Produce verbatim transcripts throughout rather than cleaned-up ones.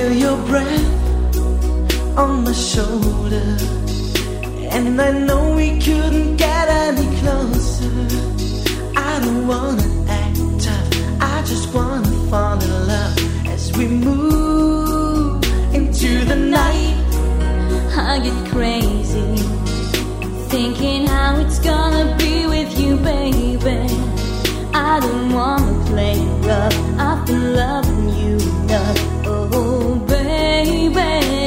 Feel your breath on my shoulder, and I know we couldn't get any closer. I don't wanna act tough, I just wanna fall in love as we move into the night. I get crazy thinking how it's gonna be with you, baby. I don't wanna play rough, I've been loving you enough. Oh, baby,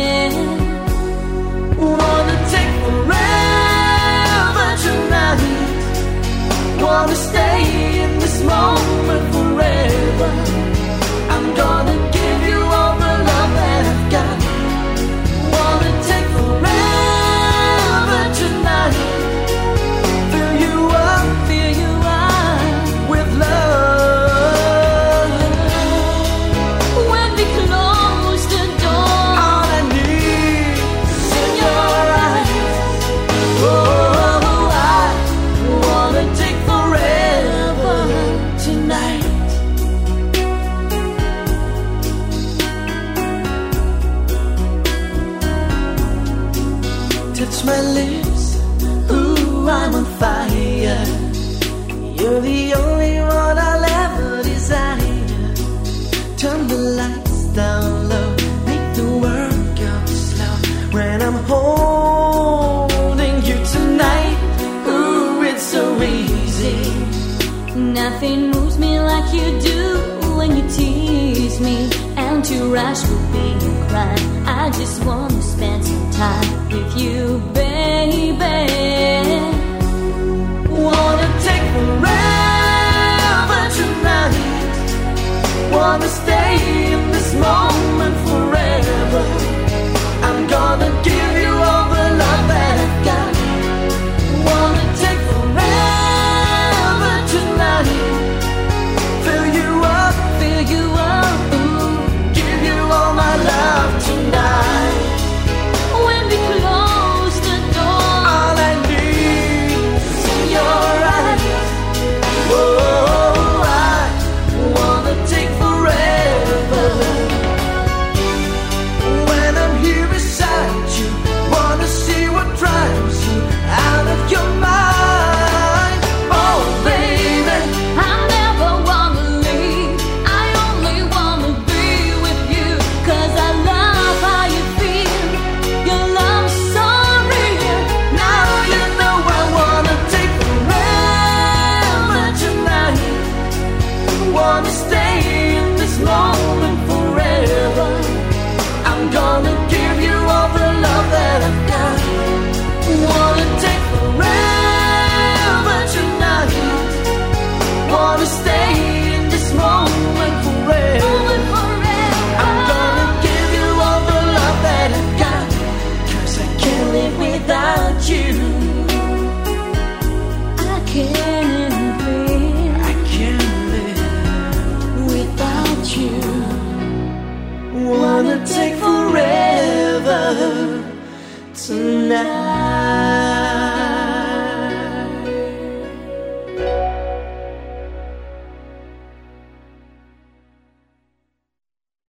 wanna take forever tonight. Wanna stay in this moment forever. I'm gonna give you all the love that I've got. Wanna take forever tonight. Fill you up, fill you up with love. when we close the door, All I need is in your eyes. Oh, I wanna take forever tonight. Touch my lips, ooh, I'm on fire. You're the only one I'll ever desire. Turn the lights down low, make the world go slow. When I'm holding you tonight, ooh, it's so easy. nothing moves me like you do when you tease me. And to rush would be a crime. I just wanna spend some time with you, baby. Wanna take forever tonight. Wanna stay in this moment forever. I'm gonna give you all the love that I've got. Wanna take forever tonight. Fill you up, Fill you up, ooh, give you all my love tonight. when we close the door. All I need is in your eyes. Oh, I wanna take forever. When I'm here beside you, wanna see what drives you out of your mind. Oh, baby, I never wanna leave, I only wanna be with you. Cause I love how you feel, your love is so real. now you know I wanna take forever tonight. Wanna stay in this moment forever. I'm gonna give you all the love that I've got. Wanna take forever tonight. Wanna stay in this moment forever. I'm gonna give you all the love that I've got. Cause I can't live without you. I can't breathe I can't live. without you. Wanna take forever tonight.